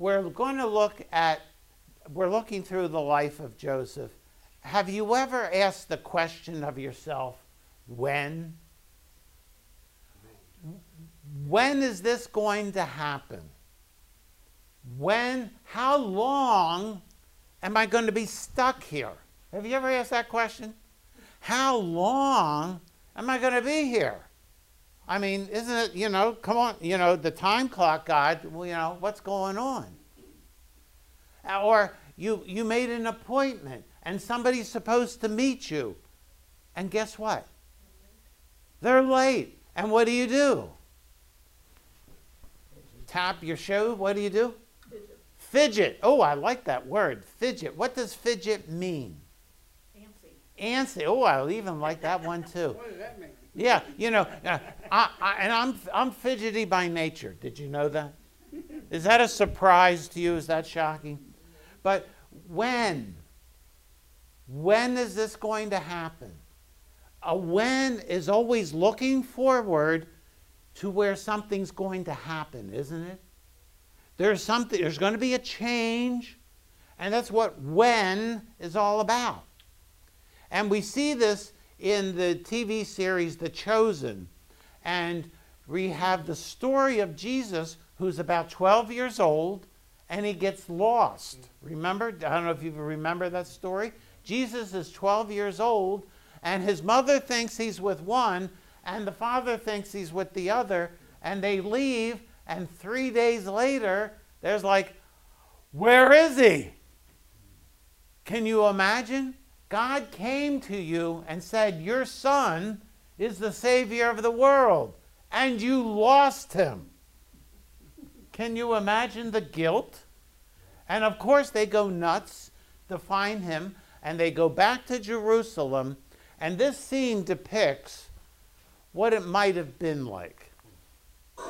we're going to look at, we're looking through the life of Joseph. Have you ever asked the question of yourself, when? When is this going to happen? When, how long am I going to be stuck here? Have you ever asked that question? How long am I going to be here? I mean, isn't it, you know, come on, you know, the time clock, God, well, you know, what's going on? Or you made an appointment and somebody's supposed to meet you. And guess what? They're late. And what do? Tap your shoe. What do you do? Fidget. Fidget. Oh, I like that word. Fidget. What does fidget mean? Antsy. Oh, I even like that one too. What does that mean? Yeah, you know, I'm fidgety by nature. Did you know that? Is that a surprise to you? Is that shocking? But when? When is this going to happen? A when is always looking forward to where something's going to happen, isn't it? There's going to be a change, and that's what when is all about. And we see this in the TV series The Chosen. And we have the story of Jesus, who's about 12 years old, and he gets lost. Remember? I don't know if you remember that story. Jesus is 12 years old, and his mother thinks he's with one, and the father thinks he's with the other, and they leave, and 3 days later, there's like, where is he? Can you imagine? God came to you and said, your son is the Savior of the world, and you lost him. Can you imagine the guilt? And of course they go nuts to find him, and they go back to Jerusalem, and this scene depicts what it might have been like. I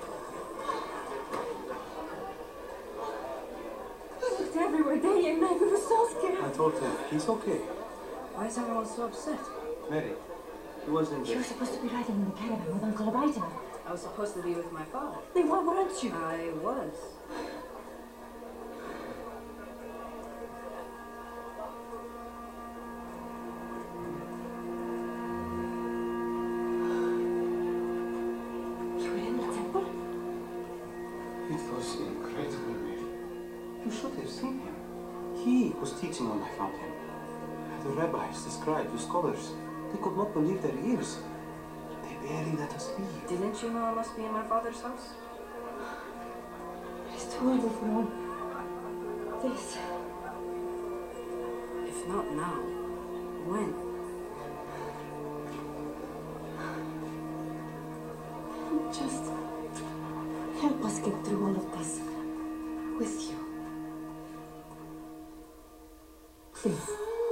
looked everywhere, day and night. We were so scared. I told him, he's okay. Why is everyone so upset? Mary, he wasn't You there. were supposed to be riding in the caravan with Uncle Abidjan. I was supposed to be with my father. Then why weren't you? I was. You were in the temple? It was incredible, Mary. You should have seen him. He was teaching when I found him. The rabbis, the scribes, the scholars, they could not believe their ears. They barely let us leave. Didn't you know I must be in my father's house? It's too early for all this. If not now, when? Just help us get through all of this with you. Please.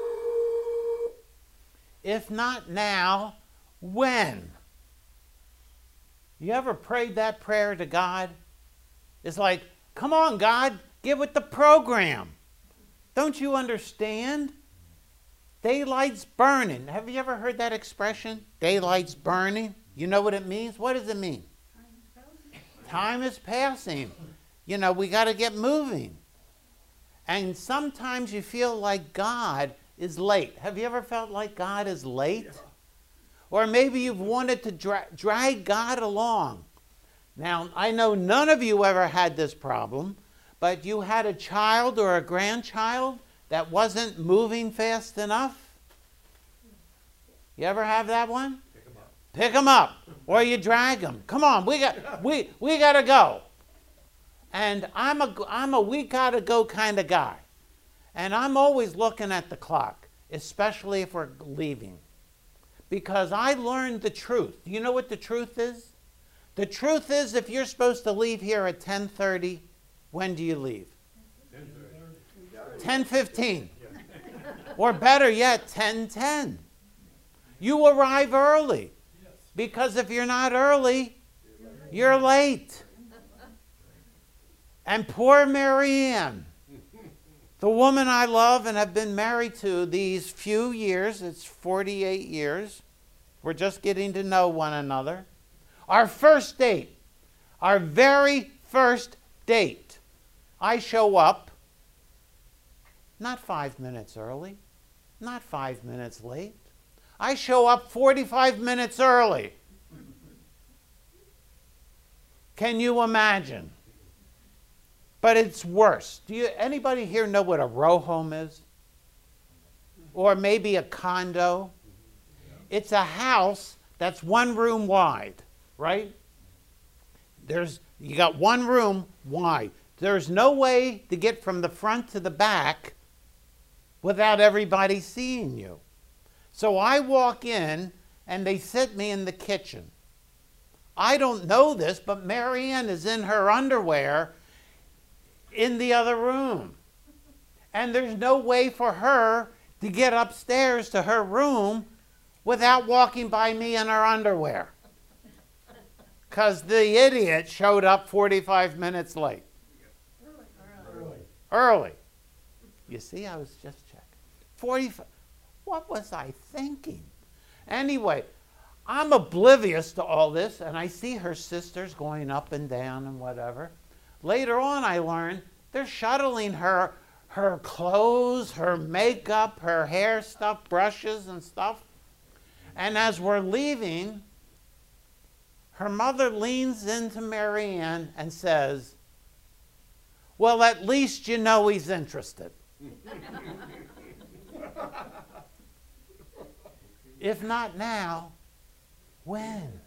If not now, when? You ever prayed that prayer to God? It's like, come on, God, get with the program. Don't you understand? Daylight's burning. Have you ever heard that expression? Daylight's burning. You know what it means? What does it mean? Time is passing. You know, we got to get moving. And sometimes you feel like God is late. Have you ever felt like God is late? Yeah. Or maybe you've wanted to drag God along. Now, I know none of you ever had this problem, but you had a child or a grandchild that wasn't moving fast enough. You ever have that one? Pick them up. Or you drag them. Come on, we got to go. And I'm a we got to go kind of guy. And I'm always looking at the clock, especially if we're leaving. Because I learned the truth. Do you know what the truth is? The truth is, if you're supposed to leave here at 10:30, when do you leave? 10:15. Or better yet, 10:10. You arrive early. Because if you're not early, you're late. And poor Marianne, the woman I love and have been married to these few years, it's 48 years. We're just getting to know one another. Our first date, our very first date, I show up, not 5 minutes early, not 5 minutes late. I show up 45 minutes early. Can you imagine? But it's worse. Anybody here know what a row home is? Or maybe a condo? It's a house that's one room wide, right? You got one room wide. There's no way to get from the front to the back without everybody seeing you. So I walk in and they sit me in the kitchen. I don't know this, but Marianne is in her underwear in the other room. And there's no way for her to get upstairs to her room without walking by me in her underwear. Because the idiot showed up 45 minutes late. Early. You see, I was just checking. 45. What was I thinking? Anyway, I'm oblivious to all this, and I see her sisters going up and down and whatever. Later on, I learned they're shuttling her clothes, her makeup, her hair stuff, brushes and stuff. And as we're leaving, her mother leans into Marianne and says, "Well, at least you know he's interested." If not now, when?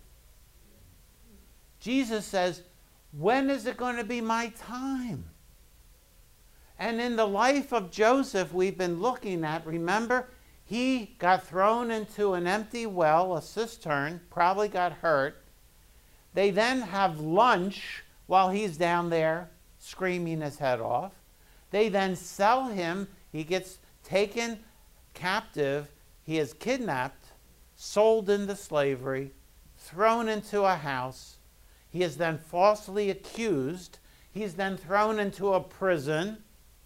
Jesus says, when is it going to be my time? And in the life of Joseph we've been looking at, remember, he got thrown into an empty well, a cistern, probably got hurt. They then have lunch while he's down there screaming his head off. They then sell him. He gets taken captive. He is kidnapped, sold into slavery, thrown into a house. He is then falsely accused. He's then thrown into a prison.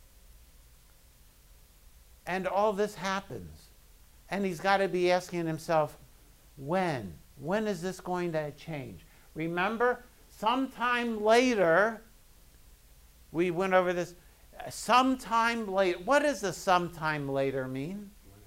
And all this happens. And he's got to be asking himself, when? When is this going to change? Remember, sometime later, we went over this, sometime later. What does the sometime later mean?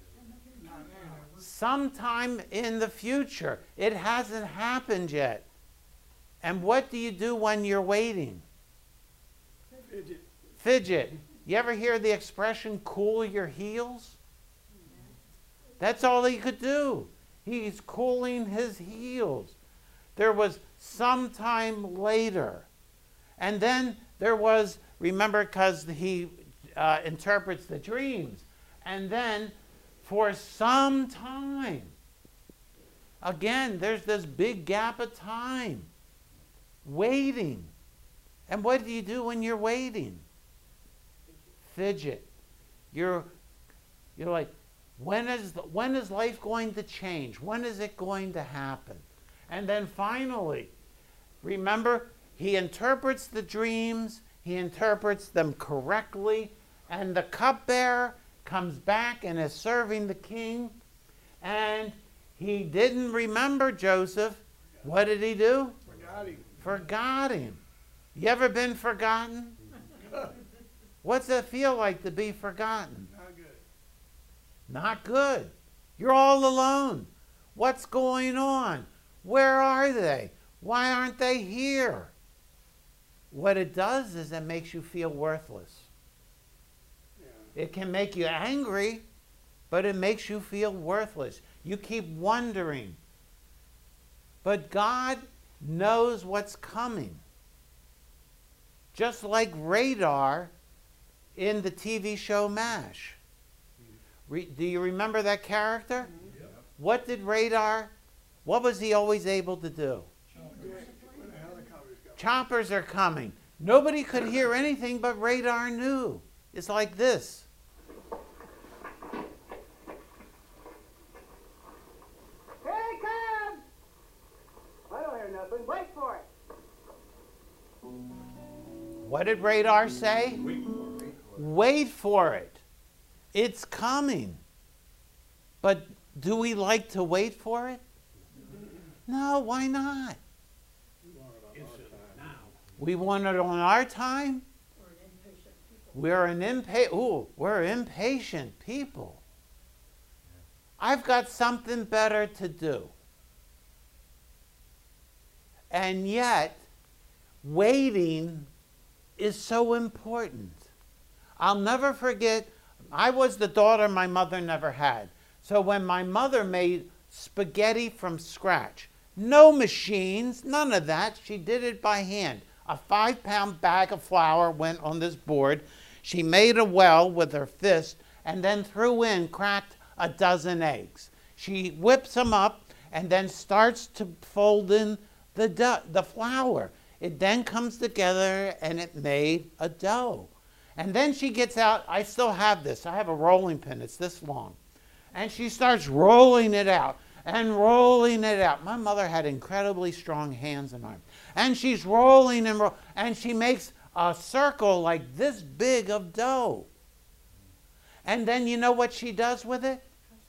Sometime in the future. It hasn't happened yet. And what do you do when you're waiting? Fidget. Fidget. You ever hear the expression, cool your heels? That's all he could do. He's cooling his heels. There was sometime later. And then there was, remember, because he interprets the dreams. And then for some time, again, there's this big gap of time. Waiting. And what do you do when you're waiting? Fidget. You're like, when is life going to change? When is it going to happen? And then finally, remember, he interprets the dreams, he interprets them correctly, and the cupbearer comes back and is serving the king, and he didn't remember Joseph. What did he do? Forgot him. Forgot him. You ever been forgotten? What's it feel like to be forgotten? Not good. Not good. You're all alone. What's going on? Where are they? Why aren't they here? What it does is it makes you feel worthless. Yeah. It can make you angry, but it makes you feel worthless. You keep wondering. But God knows what's coming. Just like Radar in the TV show MASH. Do you remember that character? Yep. What did Radar, what was he always able to do? When the helicopters go. Choppers are coming. Nobody could hear anything, but Radar knew. It's like this. Here it comes! I don't hear nothing. Wait for it. What did Radar say? Wait for it. It's coming. But do we like to wait for it? No, why not? We want it on our time. we're impatient people. I've got something better to do. And yet, waiting is so important. I'll never forget, I was the daughter my mother never had. So when my mother made spaghetti from scratch, no machines, none of that, she did it by hand. A 5-pound bag of flour went on this board. She made a well with her fist and then cracked a dozen eggs. She whips them up and then starts to fold in the flour. It then comes together and it made a dough. And then she gets out, I still have this, I have a rolling pin, it's this long. And she starts rolling it out and rolling it out. My mother had incredibly strong hands and arms. And she's rolling and she makes a circle like this big of dough. And then you know what she does with it?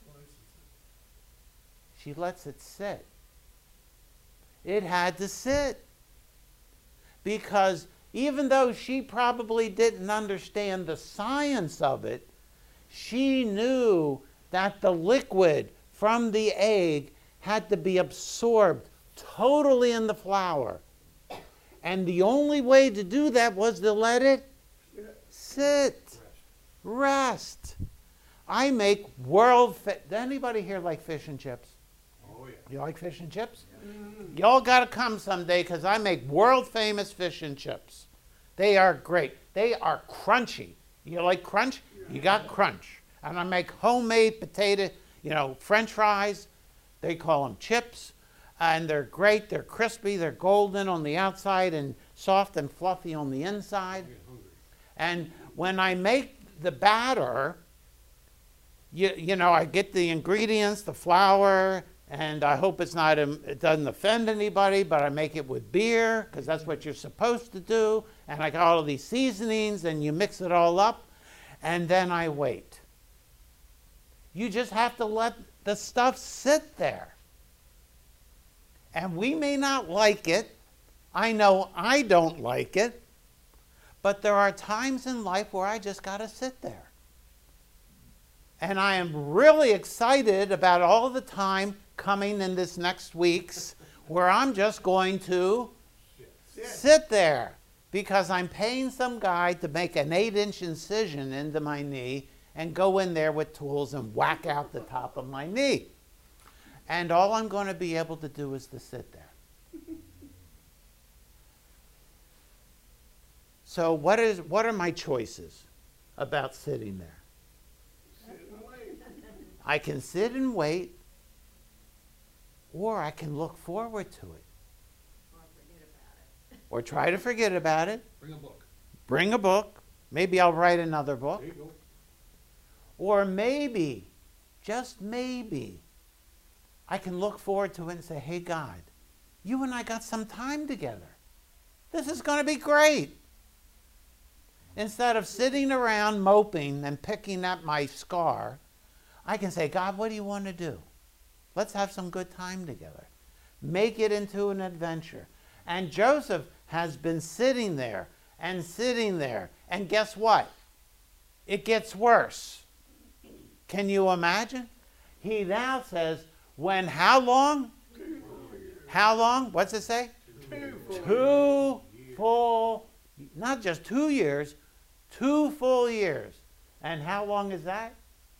She lets it sit. It had to sit. Because even though she probably didn't understand the science of it, she knew that the liquid from the egg had to be absorbed totally in the flour. And the only way to do that was to let it sit, rest. I make does anybody here like fish and chips? Oh, yeah. You like fish and chips? Y'all got to come someday because I make world famous fish and chips. They are great. They are crunchy. You like crunch? You got crunch. And I make homemade potato, French fries. They call them chips. And they're great. They're crispy. They're golden on the outside and soft and fluffy on the inside. And when I make the batter, I get the ingredients, the flour, and I hope it doesn't offend anybody, but I make it with beer because that's what you're supposed to do. And I got all of these seasonings and you mix it all up and then I wait. You just have to let the stuff sit there. And we may not like it. I know I don't like it. But there are times in life where I just got to sit there. And I am really excited about all the time coming in this next week's where I'm just going to sit there because I'm paying some guy to make an 8-inch incision into my knee and go in there with tools and whack out the top of my knee. And all I'm going to be able to do is to sit there. So what are my choices about sitting there? Sit and wait. I can sit and wait, or I can look forward to it. Or forget about it. Or try to forget about it. Bring a book. Bring a book. Maybe I'll write another book. There you go. Or maybe, just maybe, I can look forward to it and say, hey, God, you and I got some time together. This is going to be great. Instead of sitting around moping and picking at my scar, I can say, God, what do you want to do? Let's have some good time together. Make it into an adventure. And Joseph has been sitting there. And guess what? It gets worse. Can you imagine? He now says, how long? How long? What's it say? 2 full, not just 2 years, 2 full years. And how long is that?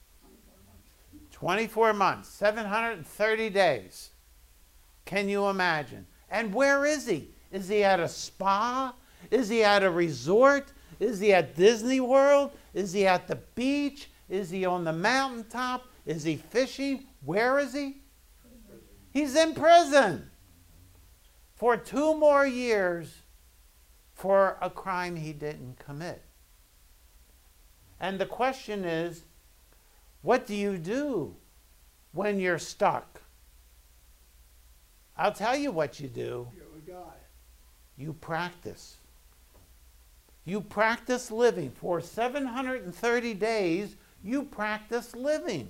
24 months, 730 days. Can you imagine? And where is he? Is he at a spa? Is he at a resort? Is he at Disney World? Is he at the beach? Is he on the mountaintop? Is he fishing? Where is he? He's in prison for 2 more years for a crime he didn't commit. And the question is, what do you do when you're stuck? I'll tell you what you do. Get with God. You practice. You practice living. For 730 days, you practice living.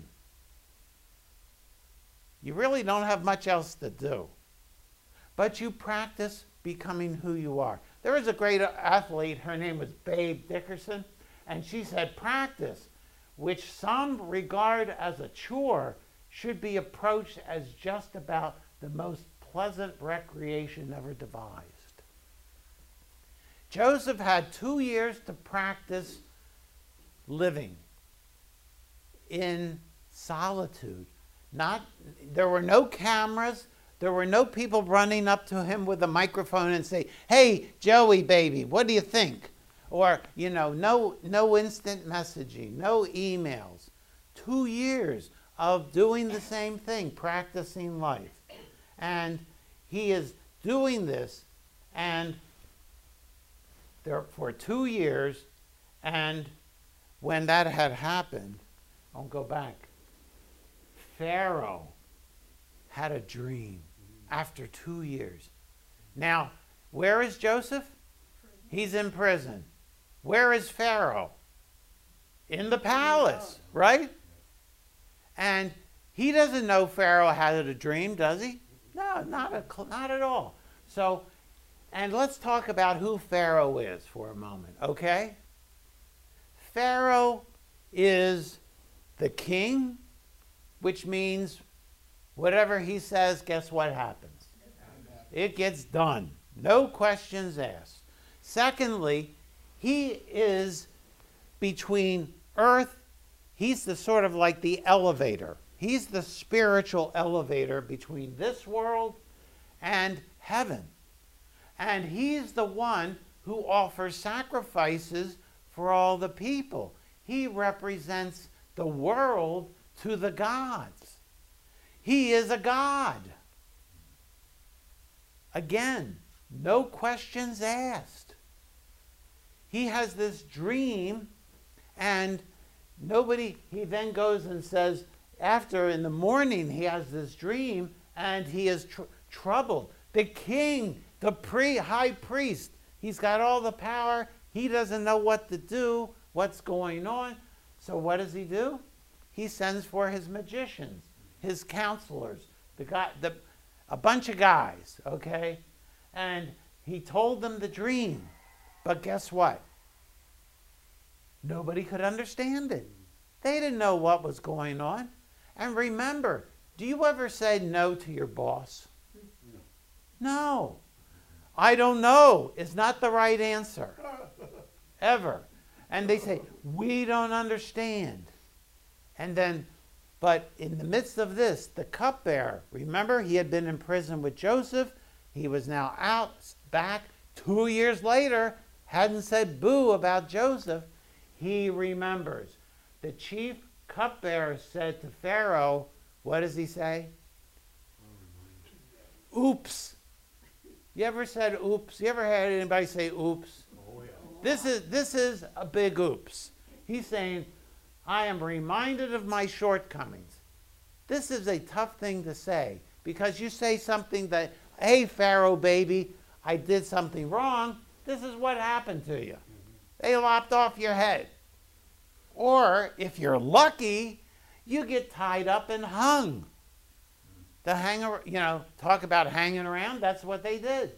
You really don't have much else to do. But you practice becoming who you are. There was a great athlete. Her name was Babe Dickerson. And she said, practice, which some regard as a chore, should be approached as just about the most pleasant recreation ever devised. Joseph had 2 years to practice living in solitude. There were no cameras. There were no people running up to him with a microphone and say, hey, Joey, baby, what do you think? Or, no instant messaging, no emails. 2 years of doing the same thing, practicing life. And he is doing this and for 2 years, and when that had happened, I'll go back. Pharaoh had a dream after 2 years. Now, where is Joseph? He's in prison. Where is Pharaoh? In the palace, right? And he doesn't know Pharaoh had a dream, does he? No, not at all. So, and let's talk about who Pharaoh is for a moment, okay? Pharaoh is the king, which means whatever he says, guess what happens? It gets done. No questions asked. Secondly, he is between earth. He's the sort of like the elevator. He's the spiritual elevator between this world and heaven. And he's the one who offers sacrifices for all the people. He represents the world to the gods. He is a god. Again, no questions asked. He has this dream, and he then goes and says, after in the morning he has this dream, and he is troubled. The king, the high priest, he's got all the power. He doesn't know what to do, what's going on. So what does he do? He sends for his magicians, his counselors, a bunch of guys, okay? And he told them the dream. But guess what? Nobody could understand it. They didn't know what was going on. And remember, do you ever say no to your boss? No. I don't know is not the right answer. Ever. And they say, we don't understand. And then, but in the midst of this, the cupbearer, remember, he had been in prison with Joseph. He was now out, back 2 years later, hadn't said boo about Joseph. He remembers. The chief cupbearer said to Pharaoh, what does he say? Oops. You ever said oops? You ever had anybody say oops? Oh, yeah. This is a big oops. He's saying, I am reminded of my shortcomings. This is a tough thing to say, because you say something that, hey, Pharaoh baby, I did something wrong. This is what happened to you. They lopped off your head. Or, if you're lucky, you get tied up and hung. Talk about hanging around, that's what they did.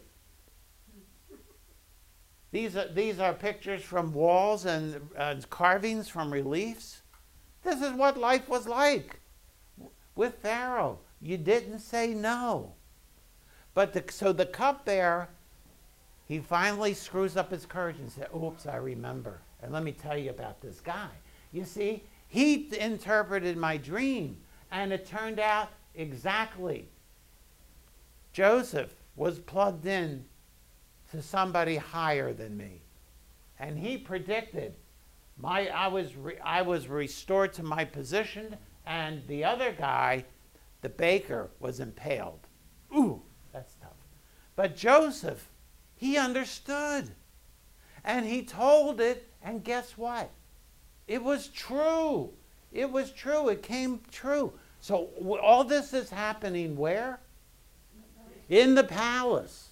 These are pictures from walls and carvings from reliefs. This is what life was like with Pharaoh. You didn't say no. But so the cupbearer, he finally screws up his courage and said, oops, I remember. And let me tell you about this guy. You see, he interpreted my dream, and it turned out exactly. Joseph was plugged in to somebody higher than me. And he predicted I was restored to my position, and the other guy, the baker, was impaled. Ooh, that's tough. But Joseph, he understood. And he told it, and guess what? It was true. It was true. It came true. So all this is happening where? In the palace.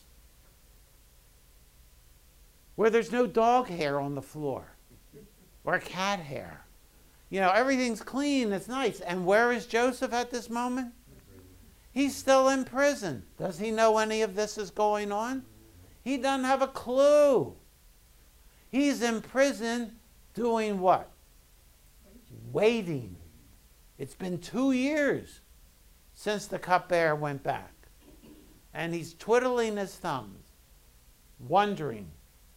Where there's no dog hair on the floor. Or cat hair. Everything's clean. It's nice. And where is Joseph at this moment? He's still in prison. Does he know any of this is going on? He doesn't have a clue. He's in prison doing what? Waiting. It's been 2 years since the cupbearer went back. And he's twiddling his thumbs, wondering.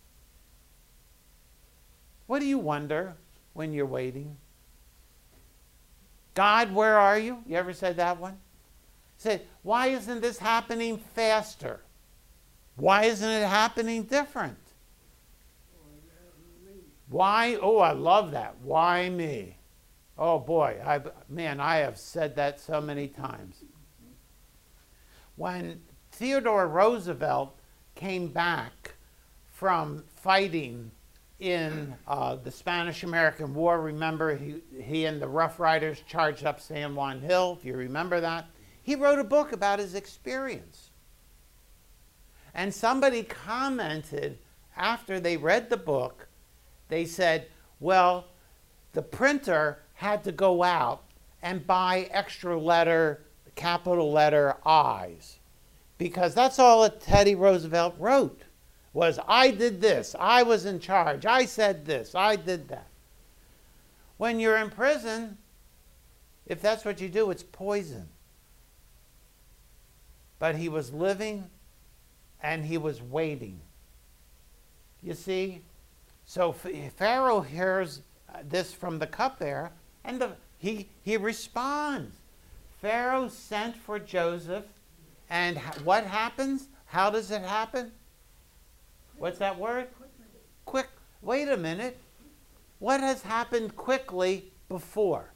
What do you wonder when you're waiting? God, where are you? You ever said that one? Say, why isn't this happening faster? Why isn't it happening different? Why? Oh, I love that. Why me? Oh boy, I have said that so many times. When Theodore Roosevelt came back from fighting in the Spanish-American War, remember he and the Rough Riders charged up San Juan Hill, if you remember that? He wrote a book about his experience. And somebody commented after they read the book, they said, well, the printer had to go out and buy extra letter, capital letter I's. Because that's all that Teddy Roosevelt wrote, was I did this, I was in charge, I said this, I did that. When you're in prison, if that's what you do, it's poison. But he was living and he was waiting. You see? So Pharaoh hears this from the cupbearer, and he responds. Pharaoh sent for Joseph, and what happens? How does it happen? What's that word? Quick. Wait a minute. What has happened quickly before?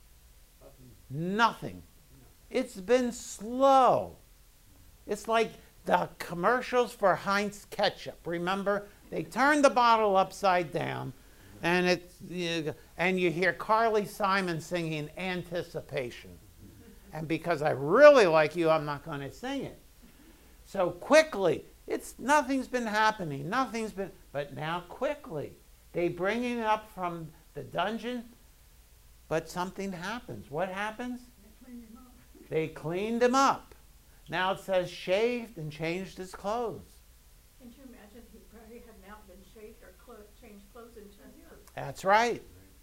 Nothing. It's been slow. It's like the commercials for Heinz ketchup. Remember? They turn the bottle upside down, and you hear Carly Simon singing Anticipation. And because I really like you, I'm not going to sing it. So quickly, nothing's been happening. But now quickly, they bring him up from the dungeon, but something happens. What happens? They cleaned him up. Now it says shaved and changed his clothes. Can you imagine he probably had not been shaved or changed clothes in 10 years? That's right.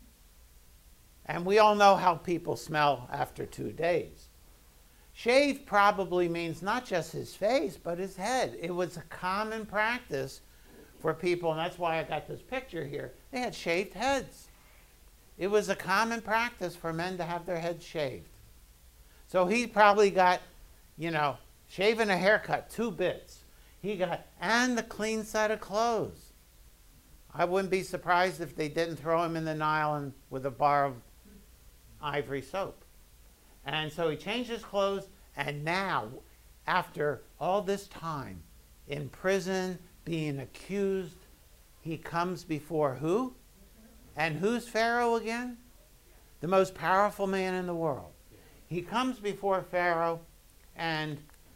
And we all know how people smell after 2 days. Shaved probably means not just his face, but his head. It was a common practice for people, and that's why I got this picture here. They had shaved heads. It was a common practice for men to have their heads shaved. So he probably got, shaving a haircut, 2 bits. And a clean set of clothes. I wouldn't be surprised if they didn't throw him in the Nile with a bar of ivory soap. And so he changed his clothes, and now, after all this time in prison, being accused, he comes before who? And who's Pharaoh again? The most powerful man in the world. He comes before Pharaoh, and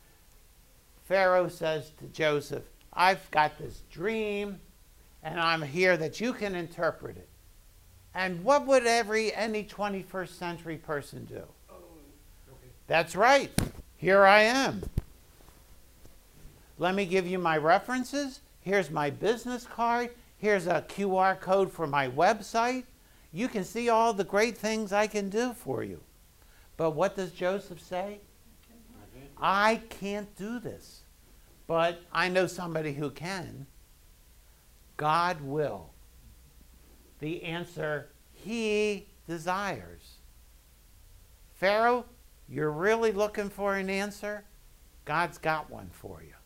Pharaoh says to Joseph, I've got this dream, and I'm here that you can interpret it. And what would any 21st century person do? That's right. Here I am. Let me give you my references. Here's my business card. Here's a QR code for my website. You can see all the great things I can do for you. But what does Joseph say? I can't do this. But I know somebody who can. God will. The answer he desires. Pharaoh, you're really looking for an answer? God's got one for you.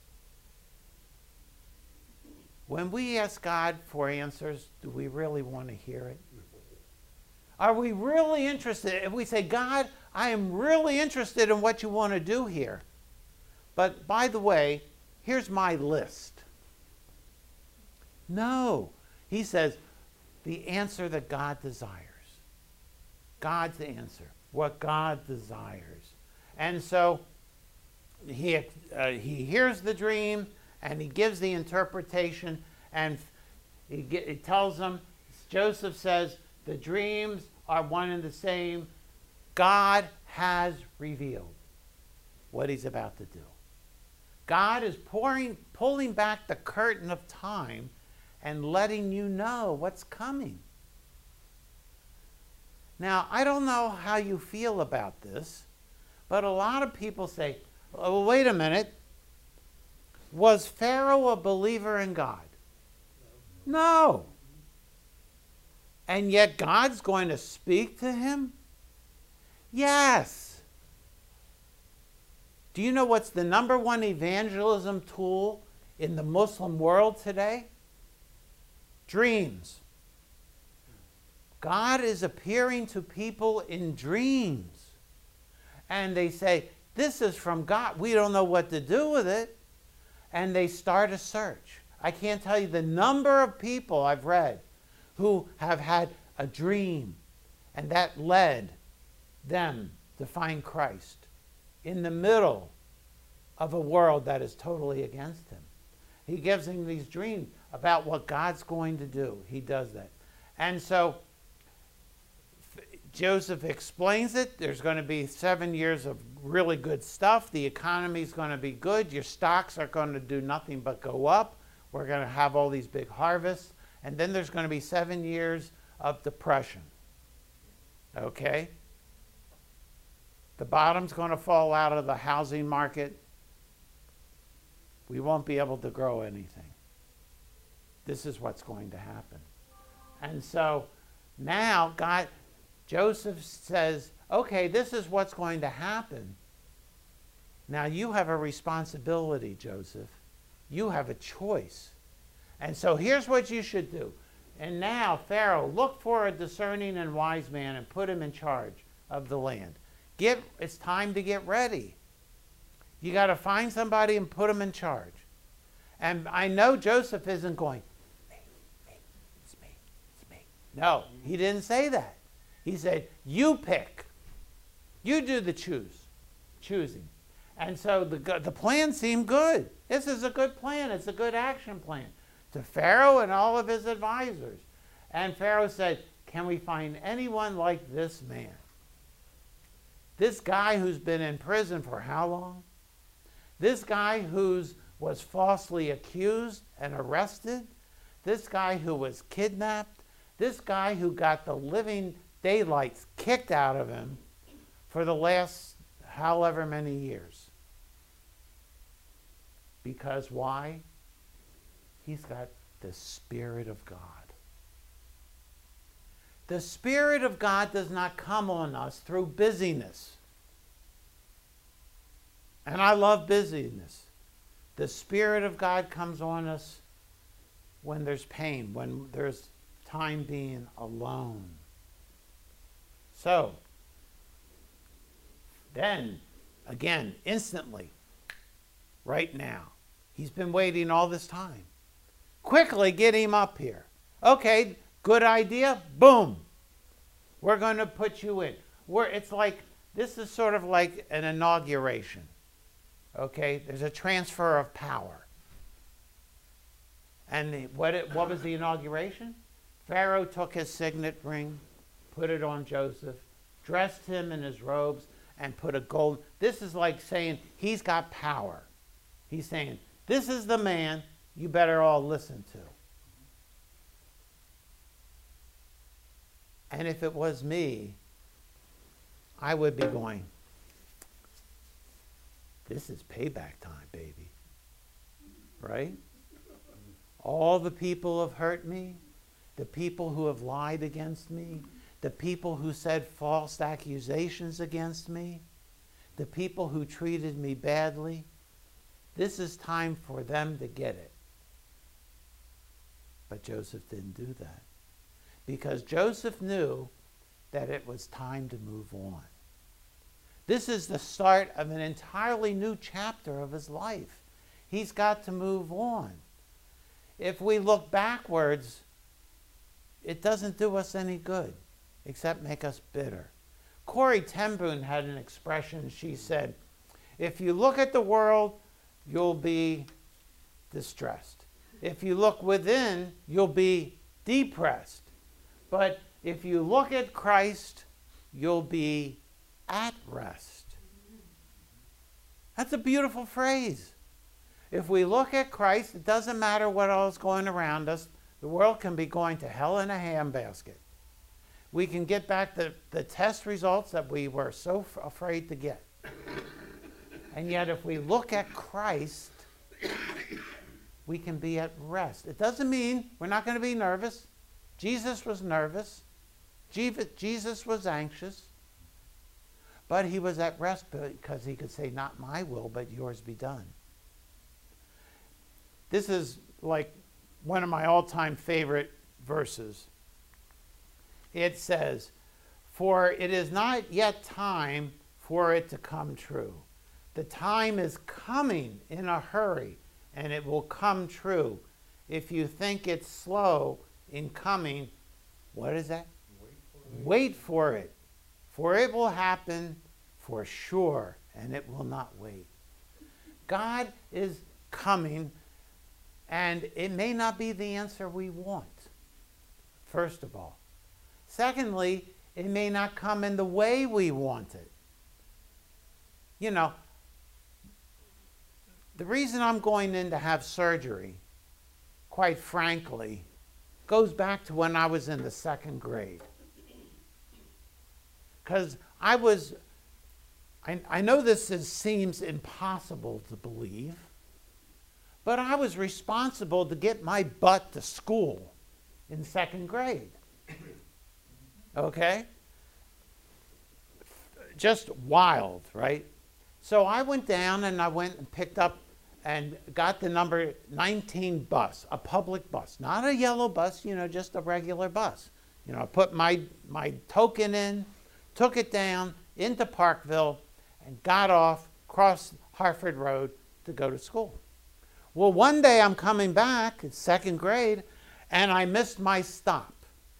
When we ask God for answers, do we really want to hear it? Are we really interested? If we say, God, I am really interested in what you want to do here. But by the way, here's my list. No. He says, the answer that God desires. God's answer. What God desires. And so he hears the dream, and he gives the interpretation, and he tells them, Joseph says, the dreams are one and the same. God has revealed what he's about to do. God is pulling back the curtain of time and letting you know what's coming. Now, I don't know how you feel about this, but a lot of people say, oh, wait a minute. Was Pharaoh a believer in God? No. And yet God's going to speak to him? Yes. Do you know what's the number one evangelism tool in the Muslim world today? Dreams. God is appearing to people in dreams. And they say, this is from God. We don't know what to do with it. And they start a search. I can't tell you the number of people I've read who have had a dream, and that led them to find Christ in the middle of a world that is totally against him. He gives them these dreams about what God's going to do. He does that. And so Joseph explains it. There's going to be 7 years of really good stuff. The economy's going to be good. Your stocks are going to do nothing but go up. We're going to have all these big harvests. And then there's going to be 7 years of depression. Okay? The bottom's going to fall out of the housing market. We won't be able to grow anything. This is what's going to happen. And so now Joseph says, okay, this is what's going to happen. Now you have a responsibility, Joseph. You have a choice. And so here's what you should do. And now, Pharaoh, look for a discerning and wise man and put him in charge of the land. It's time to get ready. You got to find somebody and put him in charge. And I know Joseph isn't going, it's me. No, he didn't say that. He said, you pick. You do the choosing. And so the plan seemed good. This is a good plan. It's a good action plan to Pharaoh and all of his advisors. And Pharaoh said, can we find anyone like this man? This guy who's been in prison for how long? This guy who was falsely accused and arrested? This guy who was kidnapped? This guy who got the living daylights kicked out of him for the last however many years? Because why? He's got the Spirit of God. The Spirit of God does not come on us through busyness. And I love busyness. The Spirit of God comes on us when there's pain, when there's time being alone. So, then, again, instantly, right now, he's been waiting all this time. Quickly get him up here. Okay, good idea. Boom. We're going to put you in. This is sort of like an inauguration. Okay, there's a transfer of power. And what was the inauguration? Pharaoh took his signet ring, put it on Joseph, dressed him in his robes, and put a gold. This is like saying he's got power. He's saying, this is the man you better all listen to. And if it was me, I would be going, this is payback time, baby. Right? All the people have hurt me, the people who have lied against me, the people who said false accusations against me, the people who treated me badly. This is time for them to get it. But Joseph didn't do that. Because Joseph knew that it was time to move on. This is the start of an entirely new chapter of his life. He's got to move on. If we look backwards, it doesn't do us any good, except make us bitter. Corrie ten Boom had an expression. She said, if you look at the world, you'll be distressed. If you look within, you'll be depressed. But if you look at Christ, you'll be at rest. That's a beautiful phrase. If we look at Christ, it doesn't matter what else is going around us. The world can be going to hell in a handbasket. we can get back the test results that we were so afraid to get. And yet if we look at Christ, we can be at rest. It doesn't mean we're not going to be nervous. Jesus was nervous. Jesus was anxious. But he was at rest because he could say, not my will, but yours be done. This is like one of my all-time favorite verses. It says, for it is not yet time for it to come true. The time is coming in a hurry, and it will come true. If you think it's slow in coming, what is that? Wait for it. For it will happen for sure, and it will not wait. God is coming, and it may not be the answer we want, first of all. Secondly, it may not come in the way we want it. You know, the reason I'm going in to have surgery, quite frankly, goes back to when I was in the 2nd grade. Because I know this seems impossible to believe, but I was responsible to get my butt to school in 2nd grade. Okay? Just wild, right? So I went down and I went and picked up and got the number 19 bus, a public bus, not a yellow bus, you know, just a regular bus. You know, I put my token in, took it down into Parkville, and got off, crossed Harford Road to go to school. Well, one day I'm coming back, it's 2nd grade, and I missed my stop.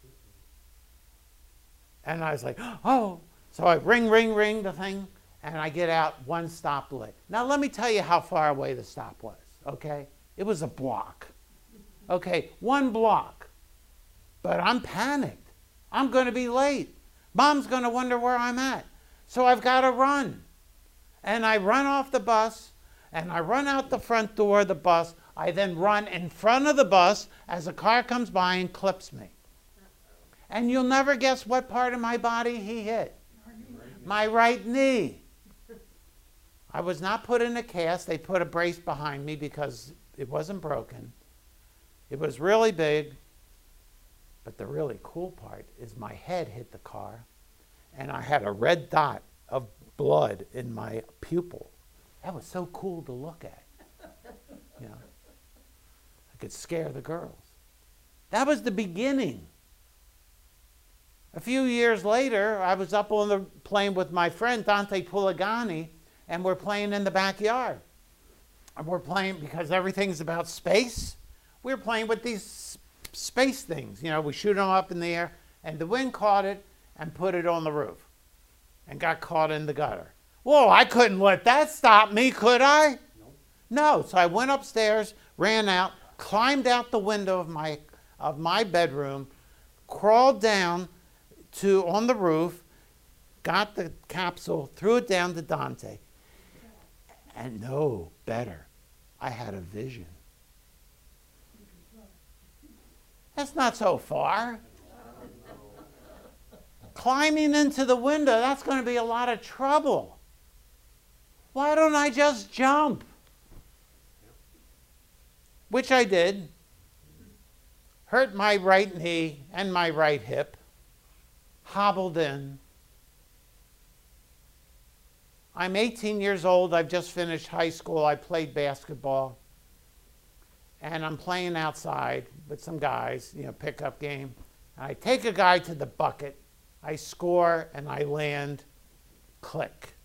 And I was like, oh. So I ring the thing, and I get out 1 stop late. Now, let me tell you how far away the stop was, okay? It was a block. Okay, 1 block. But I'm panicked. I'm going to be late. Mom's going to wonder where I'm at. So I've got to run. And I run off the bus, and I run out the front door of the bus. I then run in front of the bus as a car comes by and clips me. And you'll never guess what part of my body he hit. My right knee. I was not put in a cast. They put a brace behind me because it wasn't broken. It was really big. But the really cool part is my head hit the car, and I had a red dot of blood in my pupil. That was so cool to look at. You know, I could scare the girls. That was the beginning. A few years later, I was up on the plane with my friend Dante Puligani, and we're playing in the backyard. And we're playing because everything's about space. We're playing with these space things. You know, we shoot them up in the air, and the wind caught it and put it on the roof and got caught in the gutter. Whoa, I couldn't let that stop me, could I? No. So I went upstairs, ran out, climbed out the window of my bedroom, crawled down on the roof, got the capsule, threw it down to Dante. And no, better, I had a vision. That's not so far. Climbing into the window, that's going to be a lot of trouble. Why don't I just jump? Which I did. Hurt my right knee and my right hip. Hobbled in. I'm 18 years old. I've just finished high school. I played basketball. And I'm playing outside with some guys, you know, pickup game. I take a guy to the bucket. I score and I land. Click.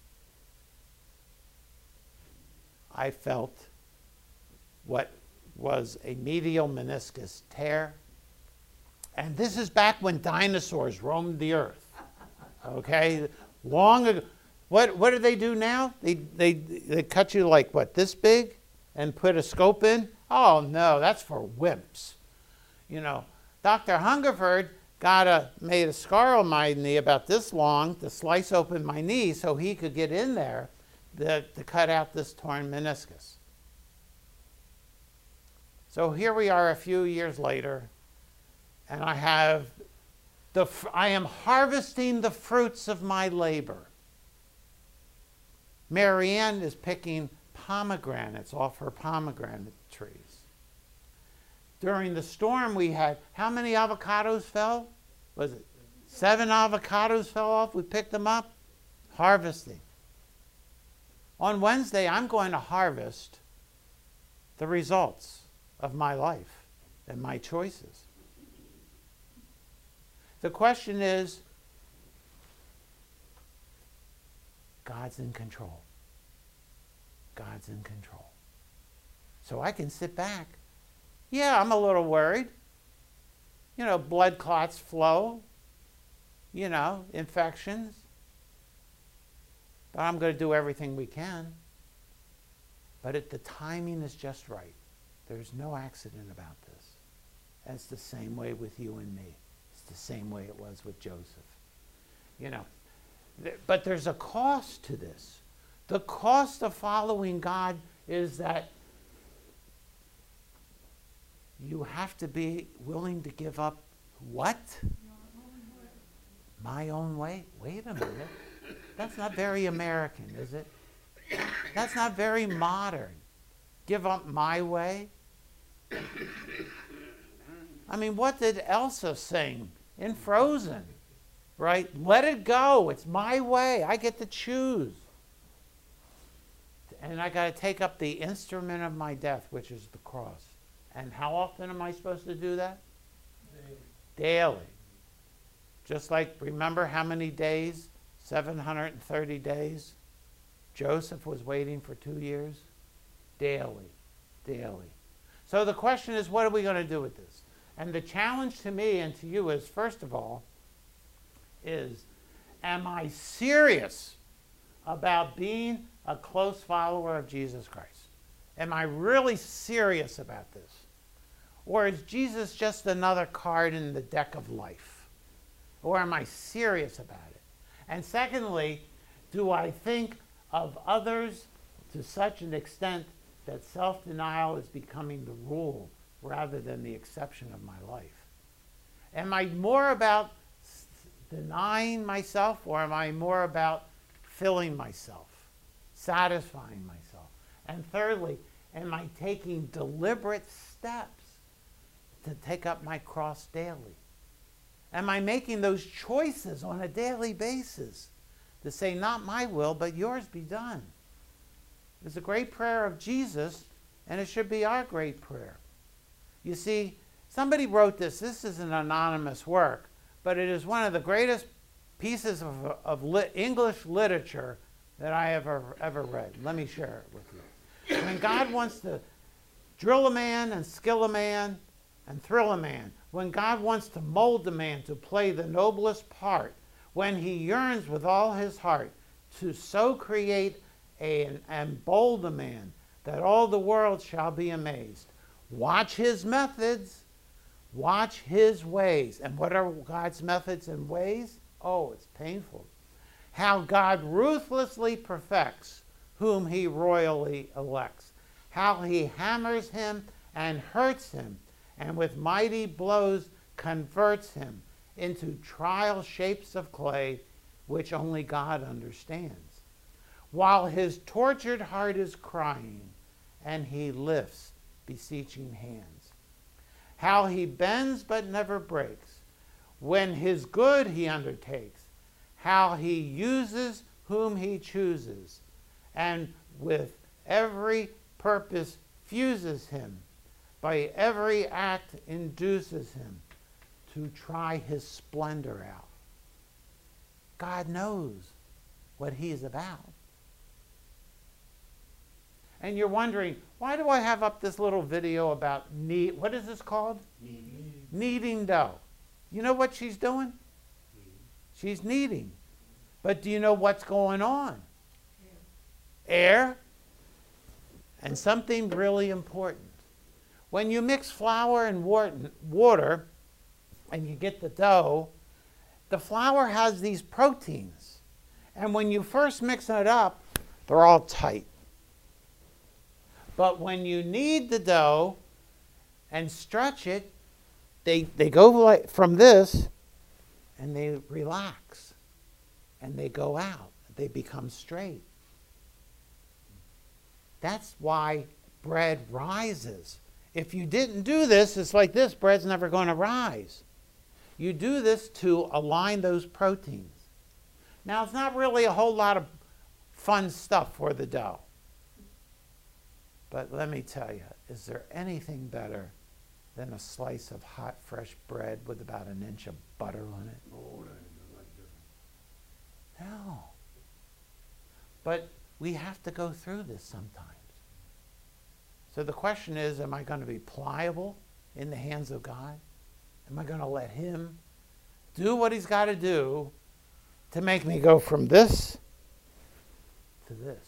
I felt what was a medial meniscus tear. And this is back when dinosaurs roamed the earth. Okay? Long ago. What do they do now? They cut you like, what, this big and put a scope in? Oh, no, that's for wimps. You know, Dr. Hungerford made a scar on my knee about this long to slice open my knee so he could get in there to cut out this torn meniscus. So here we are a few years later, and I have I am harvesting the fruits of my labor. Marianne is picking pomegranates off her pomegranate trees. During the storm we had, how many avocados fell? Was it 7 avocados fell off? We picked them up. Harvesting. On Wednesday, I'm going to harvest the results of my life and my choices. The question is, God's in control. God's in control. So I can sit back. Yeah, I'm a little worried. You know, blood clots flow. You know, infections. But I'm going to do everything we can. But the timing is just right. There's no accident about this. And it's the same way with you and me. It's the same way it was with Joseph. You know, but there's a cost to this. The cost of following God is that you have to be willing to give up what? My own way? Wait a minute. That's not very American, is it? That's not very modern. Give up my way? I mean, what did Elsa sing in Frozen? Right? Let it go. It's my way. I get to choose. And I got to take up the instrument of my death, which is the cross. And how often am I supposed to do that? Daily. Just like, remember how many days? 730 days. Joseph was waiting for 2 years. Daily. Daily. So the question is, what are we going to do with this? And the challenge to me and to you is, first of all, is, am I serious about being a close follower of Jesus Christ? Am I really serious about this? Or is Jesus just another card in the deck of life? Or am I serious about it? And secondly, do I think of others to such an extent that self-denial is becoming the rule rather than the exception of my life? Am I more about denying myself, or am I more about filling myself, satisfying myself? And thirdly, am I taking deliberate steps to take up my cross daily? Am I making those choices on a daily basis to say, not my will, but yours be done? It's a great prayer of Jesus, and it should be our great prayer. You see, somebody wrote this. This is an anonymous work, but it is one of the greatest pieces of English literature that I have ever read. Let me share it with you. When God wants to drill a man and skill a man and thrill a man, when God wants to mold a man to play the noblest part, when he yearns with all his heart to so create and bold a man that all the world shall be amazed. Watch his methods. Watch his ways. And what are God's methods and ways? Oh, it's painful. How God ruthlessly perfects whom he royally elects. How he hammers him and hurts him, and with mighty blows converts him into trial shapes of clay, which only God understands. While his tortured heart is crying, and he lifts beseeching hands. How he bends but never breaks, when his good he undertakes. How he uses whom he chooses, and with every purpose fuses him, by every act induces him to try his splendor out. God knows what he's about. And you're wondering, why do I have up this little video about what is this called? Kneading dough. You know what she's doing? She's kneading. But do you know what's going on? Air. And something really important. When you mix flour and water and you get the dough, the flour has these proteins. And when you first mix it up, they're all tight. But when you knead the dough and stretch it, they go like from this, and they relax and they go out. They become straight. That's why bread rises. If you didn't do this, it's like this, bread's never going to rise. You do this to align those proteins. Now, it's not really a whole lot of fun stuff for the dough. But let me tell you, is there anything better than a slice of hot, fresh bread with about an inch of butter on it? Oh, that is like different. No. But we have to go through this sometimes. So the question is, am I going to be pliable in the hands of God? Am I going to let him do what he's got to do to make me go from this to this?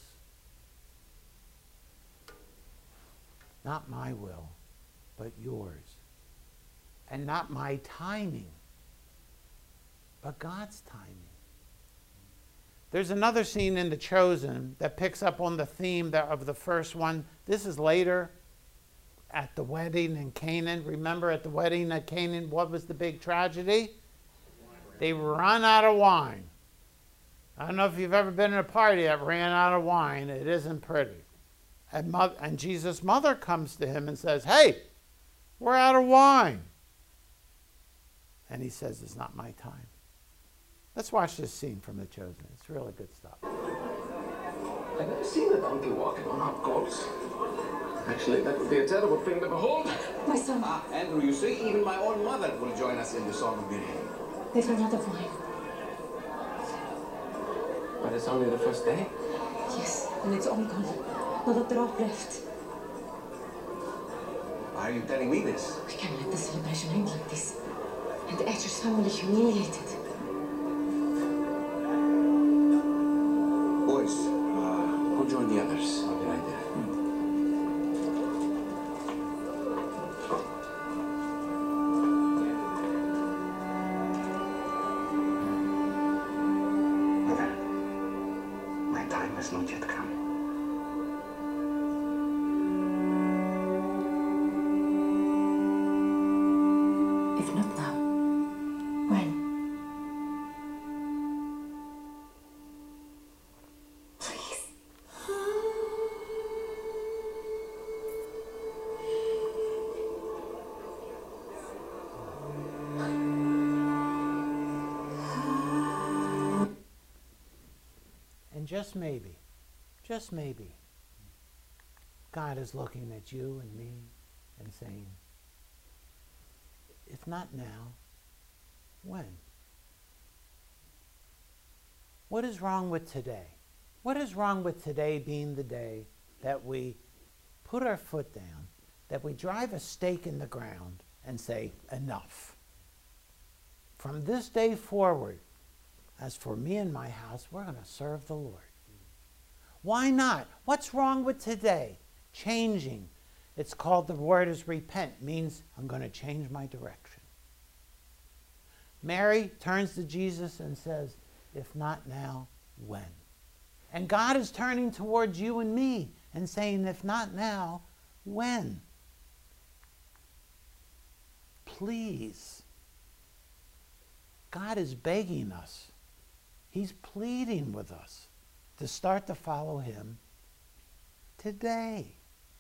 Not my will, but yours. And not my timing, but God's timing. There's another scene in The Chosen that picks up on the theme of the first one. This is later at the wedding in Canaan. Remember at the wedding at Canaan, what was the big tragedy? They run out of wine. I don't know if you've ever been at a party that ran out of wine. It isn't pretty. And Jesus' mother comes to him and says, hey, we're out of wine. And he says, it's not my time. Let's watch this scene from The Chosen. It's really good stuff. I've never seen a donkey walking on hot coals. Actually, that would be a terrible thing to behold. My son, Andrew, you see, even my own mother will join us in the Song of Miriam. they've run out of wine. But it's only the first day. Yes, and it's all gone. Not a drop left. Why are you telling me this? We can't let the celebration end like this. And the Etcher's family humiliated. Boys, go join the others. I'll be right there. Mother, my time has not yet come. If not now, when? Please. And just maybe, God is looking at you and me and saying, if not now, when? What is wrong with today? What is wrong with today being the day that we put our foot down, that we drive a stake in the ground and say, enough? From this day forward, as for me and my house, we're going to serve the Lord. Why not? What's wrong with today? Changing. It's called, the word is repent, means I'm going to change my direction. Mary turns to Jesus and says, if not now, when? And God is turning towards you and me and saying, if not now, when? Please. God is begging us. He's pleading with us to start to follow him today.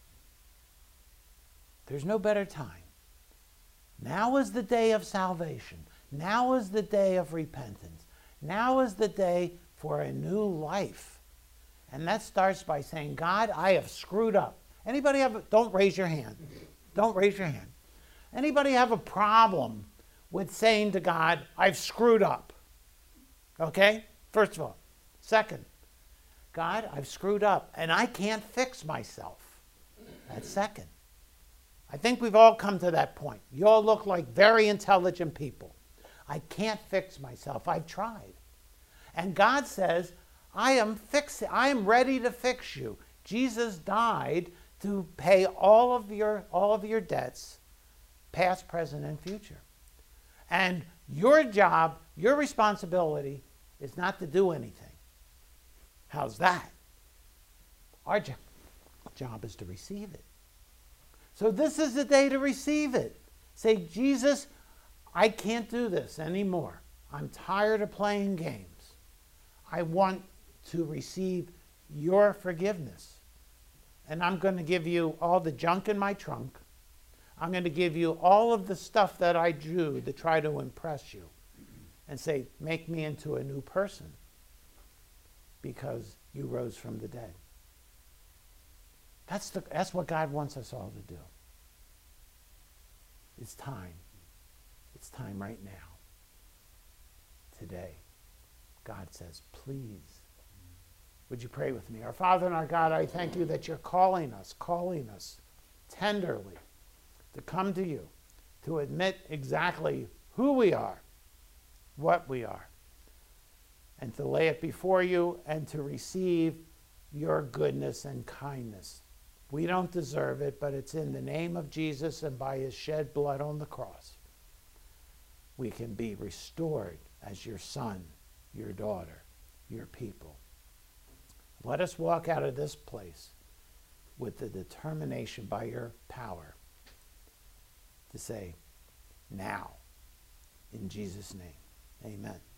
There's no better time. Now is the day of salvation. Now is the day of repentance. Now is the day for a new life. And that starts by saying, God, I have screwed up. Anybody have, don't raise your hand. Don't raise your hand. Anybody have a problem with saying to God, I've screwed up? Okay? First of all. Second, God, I've screwed up and I can't fix myself. That's second. I think we've all come to that point. You all look like very intelligent people. I can't fix myself. I've tried. And God says, I am ready to fix you. Jesus died to pay all of your debts, past, present, and future. And your job, your responsibility is not to do anything. How's that? Our job is to receive it. So this is the day to receive it. Say, Jesus, I can't do this anymore. I'm tired of playing games. I want to receive your forgiveness. And I'm going to give you all the junk in my trunk. I'm going to give you all of the stuff that I do to try to impress you. And say, make me into a new person because you rose from the dead. That's what God wants us all to do. It's time. It's time right now. Today. God says, please. Would you pray with me? Our Father and our God, I thank you that you're calling us tenderly to come to you, to admit exactly who we are, what we are, and to lay it before you and to receive your goodness and kindness. We don't deserve it, but it's in the name of Jesus and by his shed blood on the cross. We can be restored as your son, your daughter, your people. Let us walk out of this place with the determination by your power to say, now, in Jesus' name, amen.